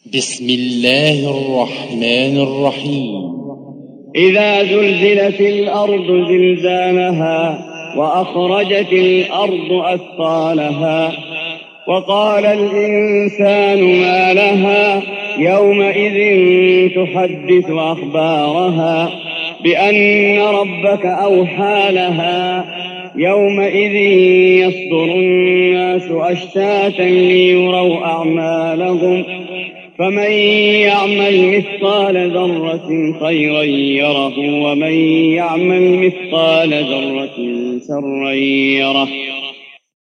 بسم الله الرحمن الرحيم. إذا زلزلت الأرض زلزالها وأخرجت الأرض أثقالها وقال الإنسان ما لها يومئذ تحدث أخبارها بأن ربك أوحى لها يومئذ يصدر الناس أشتاتا ليروا أعمالهم فمن يعمل مثقال ذرة خيرا يره ومن يعمل مثقال ذرة شرا يره.